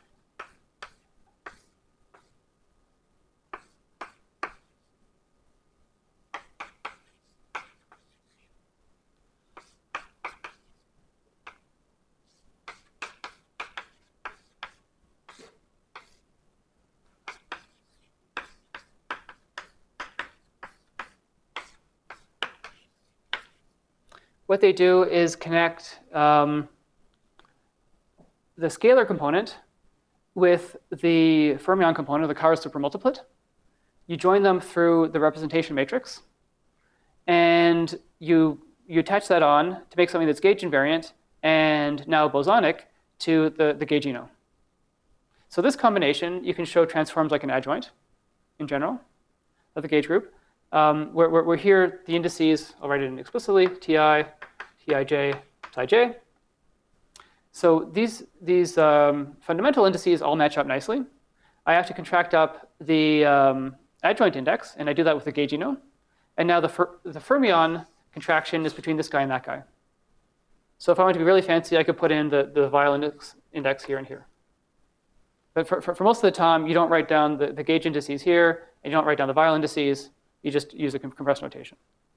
what they do is connect um, the scalar component with the fermion component, the chiral supermultiplet. You join them through the representation matrix, and you, you attach that on to make something that's gauge invariant and now bosonic to the, the gaugino. So this combination, you can show transforms like an adjoint in general of the gauge group. Um, where, where, where here, the indices, I'll write it in explicitly, Ti, Tij, Tij. So these, these um, fundamental indices all match up nicely. I have to contract up the um, adjoint index, and I do that with the gaugino. And now the, fer the fermion contraction is between this guy and that guy. So if I want to be really fancy, I could put in the, the Weyl index, index here and here. But for, for, for most of the time, you don't write down the, the gauge indices here, and you don't write down the Weyl indices. You just use a compressed notation.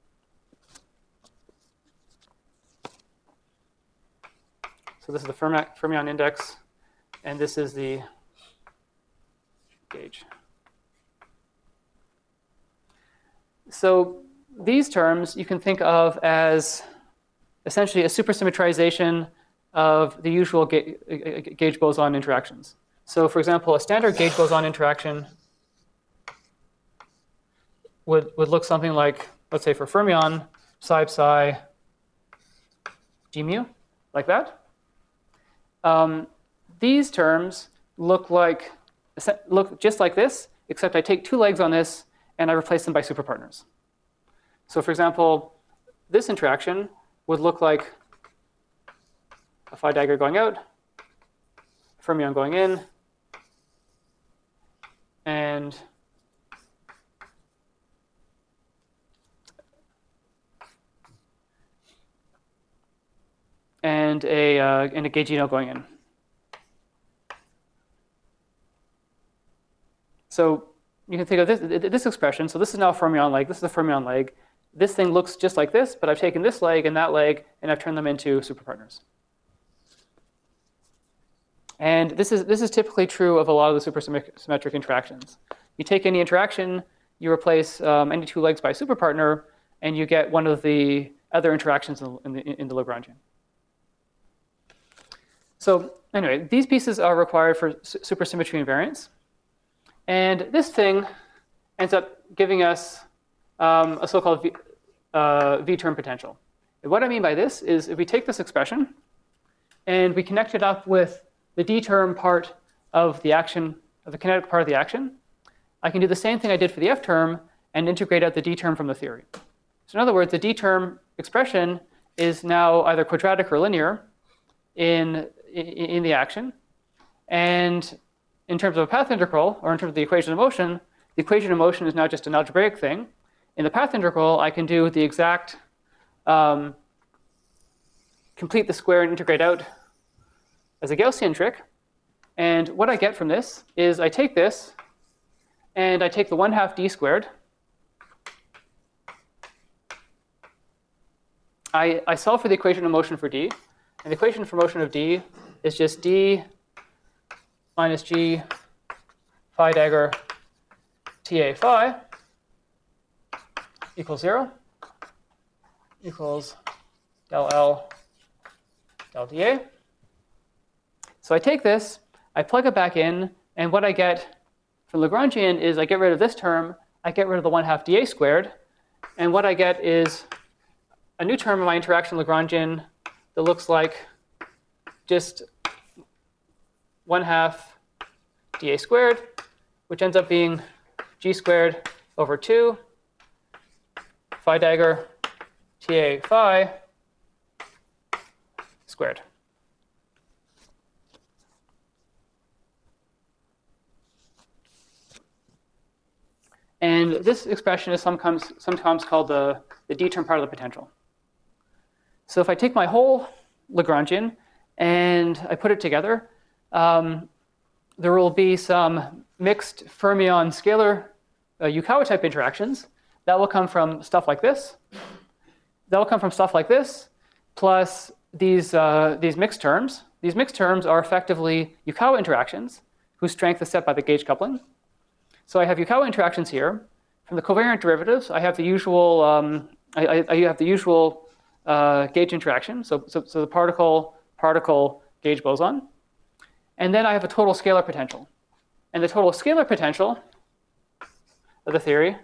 So this is the fermion index, and this is the gauge. So these terms you can think of as essentially a supersymmetrization of the usual ga gauge boson interactions. So for example, a standard gauge boson interaction would, would look something like, let's say for fermion, psi psi g mu, like that. Um, these terms look like look just like this, except I take two legs on this and I replace them by superpartners. So for example, this interaction would look like a phi dagger going out, fermion going in, and and a uh, and a gaugino going in. So you can think of this, this expression. So this is now a fermion leg. This is a fermion leg. This thing looks just like this, but I've taken this leg and that leg, and I've turned them into superpartners. And this is, this is typically true of a lot of the supersymmetric interactions. You take any interaction, you replace um, any two legs by a superpartner, and you get one of the other interactions in, in, the, in the Lagrangian. So anyway, these pieces are required for supersymmetry invariance. And this thing ends up giving us um, a so-called V, uh, V-term potential. And what I mean by this is if we take this expression and we connect it up with the D-term part of the action, of the kinetic part of the action, I can do the same thing I did for the F-term and integrate out the D-term from the theory. So in other words, the D-term expression is now either quadratic or linear in, in, in the action. And in terms of a path integral, or in terms of the equation of motion, the equation of motion is now just an algebraic thing. In the path integral, I can do the exact, um, complete the square and integrate out as a Gaussian trick. And what I get from this is I take this, and I take the one half d squared. I, I solve for the equation of motion for d. And the equation for motion of d is just d minus g phi dagger ta phi equals zero equals del L del dA. So I take this, I plug it back in, and what I get from Lagrangian is I get rid of this term, I get rid of the one half dA squared, and what I get is a new term in my interaction Lagrangian that looks like just one half dA squared, which ends up being g squared over two phi dagger ta phi squared. And this expression is sometimes, sometimes called the, the D-term part of the potential. So if I take my whole Lagrangian and I put it together, um, there will be some mixed fermion scalar uh, Yukawa type interactions. That will come from stuff like this. That will come from stuff like this, plus these, uh, these mixed terms. These mixed terms are effectively Yukawa interactions whose strength is set by the gauge coupling. So I have Yukawa interactions here. From the covariant derivatives, I have the usual, um, I, I, I have the usual uh, gauge interaction. So, so, so the particle, particle gauge boson. And then I have a total scalar potential. And the total scalar potential of the theory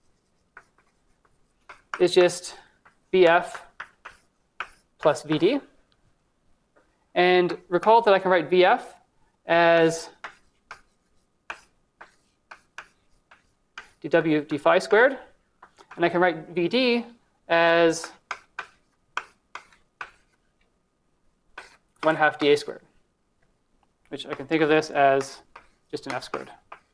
is just B F plus V D. And recall that I can write V F as dw d phi squared, and I can write V D as one half dA squared, which I can think of this as just an F squared.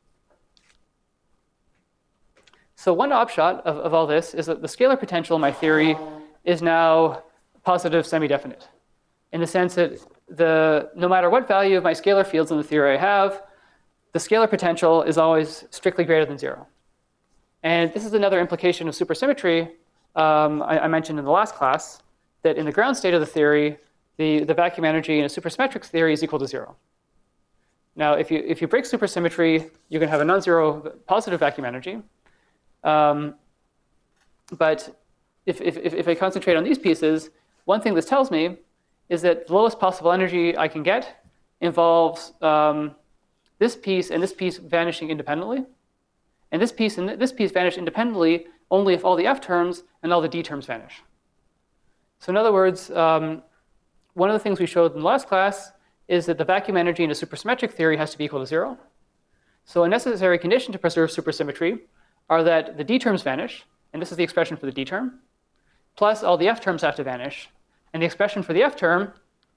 So one upshot of, of all this is that the scalar potential in my theory is now positive semi-definite, in the sense that the, no matter what value of my scalar fields in the theory I have, the scalar potential is always strictly greater than zero. And this is another implication of supersymmetry um, I, I mentioned in the last class, that in the ground state of the theory, the, the vacuum energy in a supersymmetric theory is equal to zero. Now, if you, if you break supersymmetry, you can have a non-zero positive vacuum energy. Um, but if, if, if I concentrate on these pieces, one thing this tells me is that the lowest possible energy I can get involves um, this piece and this piece vanishing independently. And this piece and this piece vanish independently only if all the F terms and all the D terms vanish. So in other words, um, one of the things we showed in the last class is that the vacuum energy in a supersymmetric theory has to be equal to zero. So a necessary condition to preserve supersymmetry are that the D terms vanish, and this is the expression for the D term, plus all the F terms have to vanish. And the expression for the F term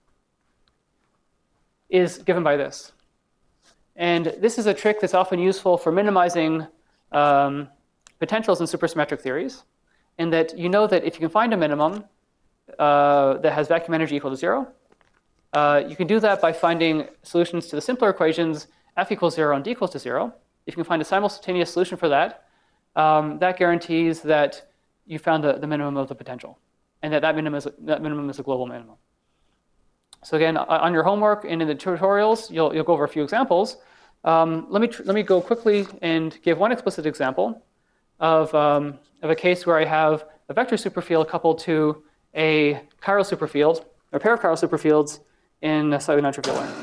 is given by this. And this is a trick that's often useful for minimizing um, potentials in supersymmetric theories, in that you know that if you can find a minimum uh, that has vacuum energy equal to zero, uh, you can do that by finding solutions to the simpler equations f equals zero and d equals to zero. if you can find a simultaneous solution for that, um, that guarantees that you found the, the minimum of the potential, and that that minimum is that minimum is a global minimum. So again, on your homework and in the tutorials, you'll you'll go over a few examples. Um, let me let me go quickly and give one explicit example of um, of a case where I have a vector superfield coupled to a chiral superfield, or a pair of chiral superfields in a slightly non-trivial way.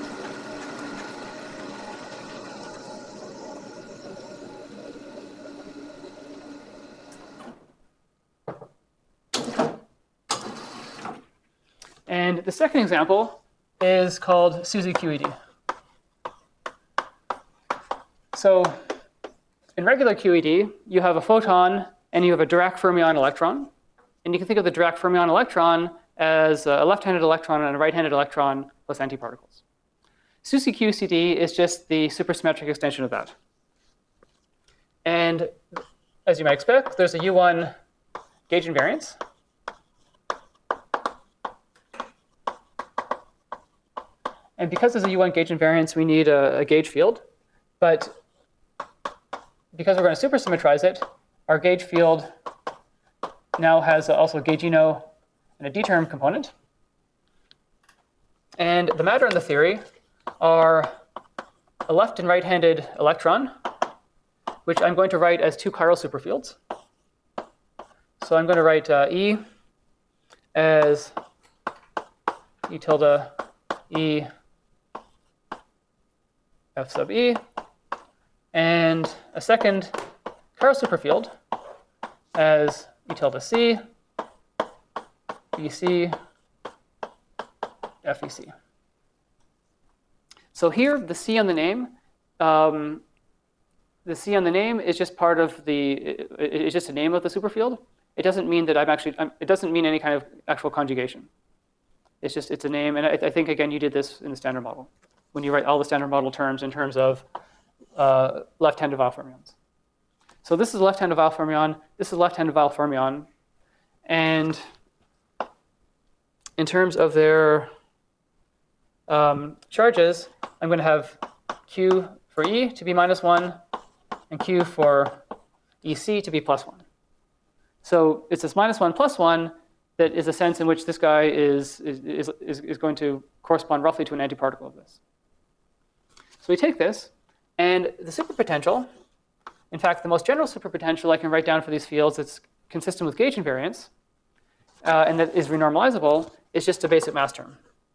And the second example is called SUSY Q E D. So in regular Q E D, you have a photon and you have a Dirac fermion electron. And you can think of the Dirac fermion electron as a left-handed electron and a right-handed electron plus antiparticles. SUSY Q C D is just the supersymmetric extension of that. And as you might expect, there's a U one gauge invariance. And because there's a U one gauge invariance, we need a, a gauge field. But because we're going to supersymmetrize it, our gauge field now has also a gaugino and a D-term component. And the matter in the theory are a left and right-handed electron, which I'm going to write as two chiral superfields. So I'm going to write uh, E as E tilde E F sub E, and a second chiral superfield as E tilde C, B C, F E C. So here, the C on the name, um, the C on the name is just part of the, it, it's just a name of the superfield. It doesn't mean that I'm actually, I'm, it doesn't mean any kind of actual conjugation. It's just, it's a name. And I, I think, again, you did this in the standard model, when you write all the standard model terms in terms of uh, left-handed Weyl fermions. So this is left-handed Weyl fermion. This is left-handed Weyl fermion. And in terms of their um, charges, I'm going to have Q for E to be minus one, and Q for E C to be plus one. So it's this minus one plus one that is a sense in which this guy is, is, is, is going to correspond roughly to an antiparticle of this. So we take this, and the superpotential, in fact, the most general superpotential I can write down for these fields that's consistent with gauge invariance, uh, and that is renormalizable, is just a basic mass term.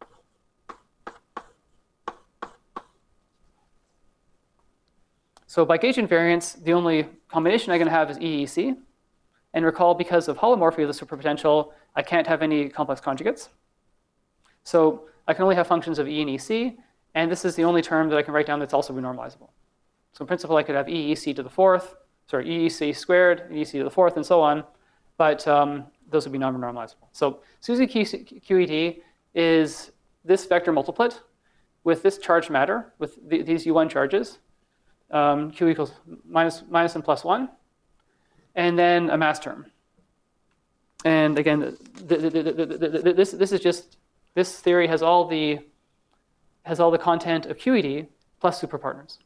So by gauge invariance, the only combination I'm going to have is E E C. And recall, because of holomorphy of the superpotential, I can't have any complex conjugates. So I can only have functions of E and E C, and this is the only term that I can write down that's also renormalizable. So in principle, I could have E E C to the fourth, sorry, E E C squared, E E C to the fourth, and so on, but um, those would be non-renormalizable. So SUSY Q E D is this vector multiplet with this charged matter, with the, these U one charges, um, Q equals minus, minus and plus one, and then a mass term. And again, the, the, the, the, the, this, this is just, this theory has all the, has all the content of Q E D plus superpartners.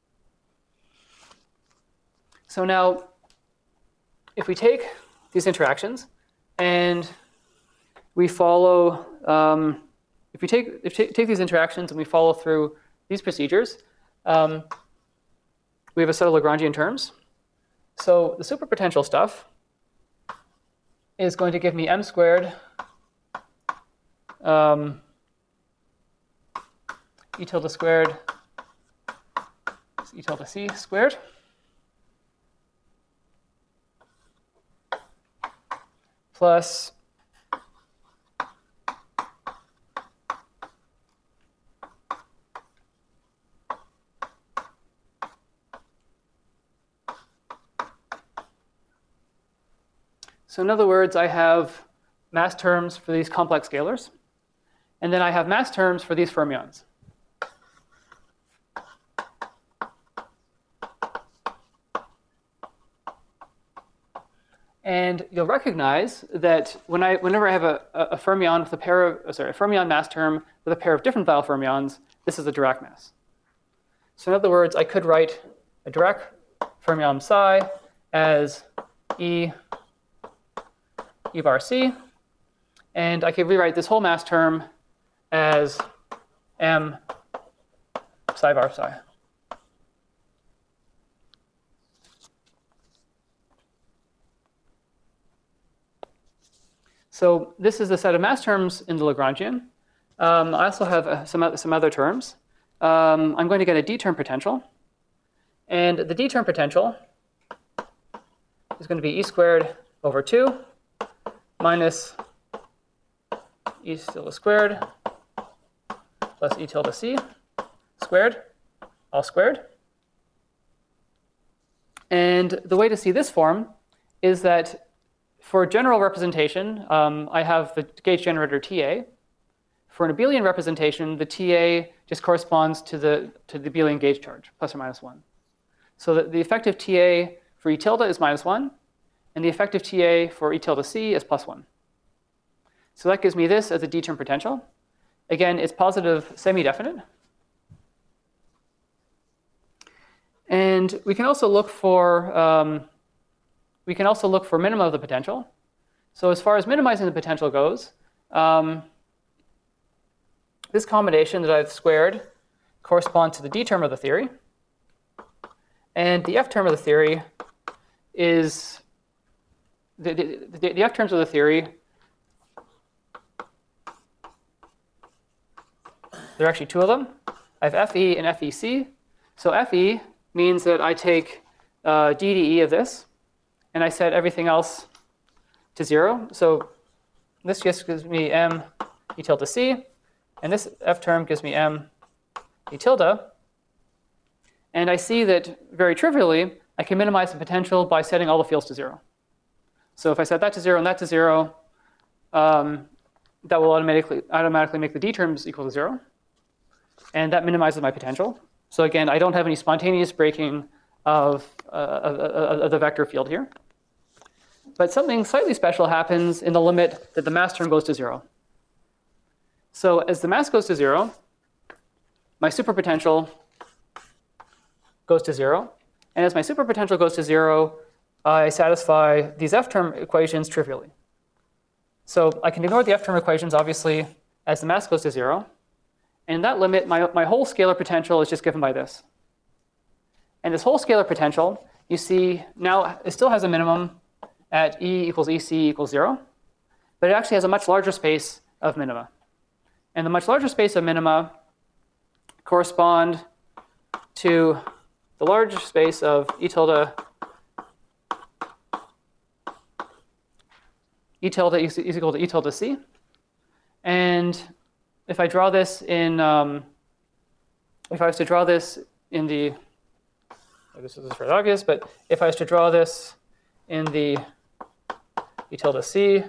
So now, if we take these interactions and we follow, um, if we take, if take, take these interactions and we follow through these procedures, um, we have a set of Lagrangian terms. So the superpotential stuff is going to give me m squared um, e tilde squared is e tilde c squared plus So in other words, I have mass terms for these complex scalars, and then I have mass terms for these fermions. And you'll recognize that when I, whenever I have a, a fermion with a pair of, sorry, a fermion mass term with a pair of different Weyl fermions, this is a Dirac mass. So in other words, I could write a a Dirac fermion psi as E E bar C. And I could rewrite this whole mass term as M psi bar psi. So this is the set of mass terms in the Lagrangian. Um, I also have uh, some, some other terms. Um, I'm going to get a D-term potential. And the D-term potential is going to be E squared over two minus E tilde squared plus E tilde C squared, all squared. And the way to see this form is that for general representation, um, I have the gauge generator T A. For an abelian representation, the T A just corresponds to the, to the abelian gauge charge, plus or minus one. So that the effective T A for E tilde is minus one, and the effective T A for E tilde C is plus one. So that gives me this as a D-term potential. Again, it's positive semi-definite. And we can also look for um, we can also look for minima of the potential. So as far as minimizing the potential goes, um, this combination that I've squared corresponds to the D term of the theory. And the F term of the theory is, the, the, the, the F terms of the theory, there are actually two of them. I have F E and F E C. So F E means that I take uh, d d E of this, and I set everything else to zero. So this just gives me M E tilde C, and this F term gives me M E tilde. And I see that very trivially, I can minimize the potential by setting all the fields to zero. So if I set that to zero and that to zero, um, that will automatically, automatically make the D terms equal to zero. And that minimizes my potential. So again, I don't have any spontaneous breaking of, uh, of, of the vector field here. But something slightly special happens in the limit that the mass term goes to zero. So as the mass goes to zero, my superpotential goes to zero. And as my superpotential goes to zero, I satisfy these F-term equations trivially. So I can ignore the F-term equations, obviously, as the mass goes to zero. And in that limit, my, my whole scalar potential is just given by this. And this whole scalar potential, you see, now it still has a minimum at E equals E C equals zero. But it actually has a much larger space of minima. And the much larger space of minima correspond to the large space of E tilde E tilde is equal to E tilde C. And if I draw this in, um, if I was to draw this in the, oh, this is very obvious, but if I was to draw this in the E tilde C,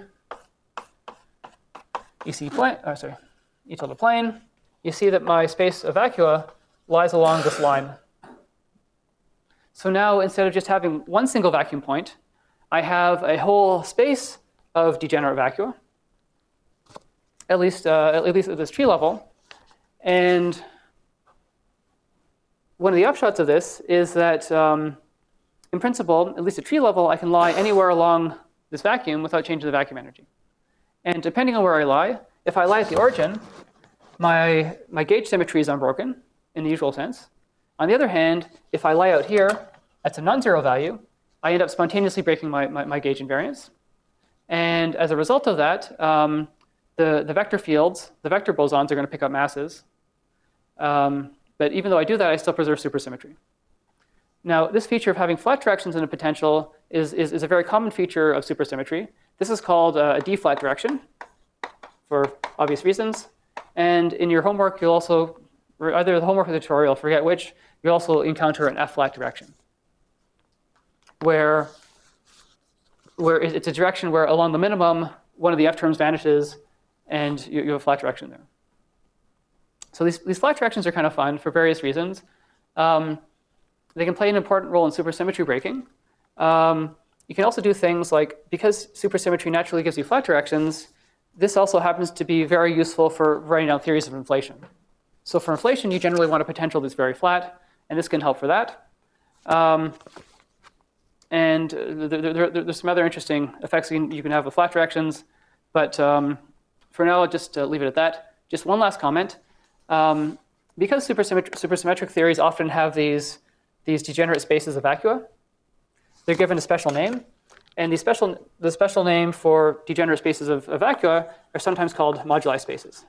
E C plane, oh, sorry, E tilde plane, you see that my space of vacua lies along this line. So now, instead of just having one single vacuum point, I have a whole space of degenerate vacua, at least, uh, at least at this tree level. And one of the upshots of this is that, um, in principle, at least at tree level, I can lie anywhere along this vacuum without changing the vacuum energy. And depending on where I lie, if I lie at the origin, my, my gauge symmetry is unbroken in the usual sense. On the other hand, if I lie out here at some non-zero value, I end up spontaneously breaking my, my, my gauge invariance. And as a result of that, um, the, the vector fields, the vector bosons are going to pick up masses. Um, but even though I do that, I still preserve supersymmetry. Now, this feature of having flat directions in a potential is, is, is a very common feature of supersymmetry. This is called uh, a D-flat direction for obvious reasons. And in your homework, you'll also, or either the homework or the tutorial, forget which, you'll also encounter an F-flat direction, where, where it's a direction where along the minimum, one of the F terms vanishes, and you, you have a flat direction there. So these, these flat directions are kind of fun for various reasons. Um, they can play an important role in supersymmetry breaking. Um, you can also do things like, because supersymmetry naturally gives you flat directions, this also happens to be very useful for writing down theories of inflation. So for inflation, you generally want a potential that's very flat, and this can help for that. Um, and there, there, there, there's some other interesting effects you can, you can have with flat directions. But um, for now, I'll just uh, leave it at that. Just one last comment. Um, because supersymmetric, supersymmetric theories often have these, these degenerate spaces of vacua, they're given a special name. And the special, the special name for degenerate spaces of, of vacua are sometimes called moduli spaces.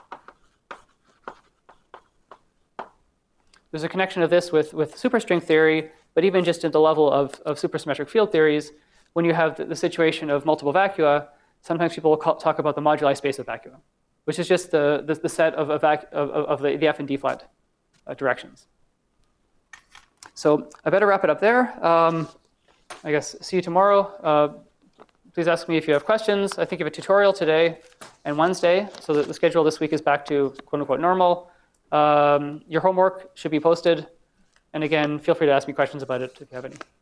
There's a connection of this with, with superstring theory, but even just at the level of, of supersymmetric field theories, when you have the, the situation of multiple vacua, sometimes people will call, talk about the moduli space of vacua, which is just the, the, the set of, of, of, of the, the F and D flat uh, directions. So I better wrap it up there. Um, I guess see you tomorrow. Uh, please ask me if you have questions. I think you have a tutorial today and Wednesday, so that the schedule this week is back to quote unquote normal. Um, your homework should be posted. And again, feel free to ask me questions about it if you have any.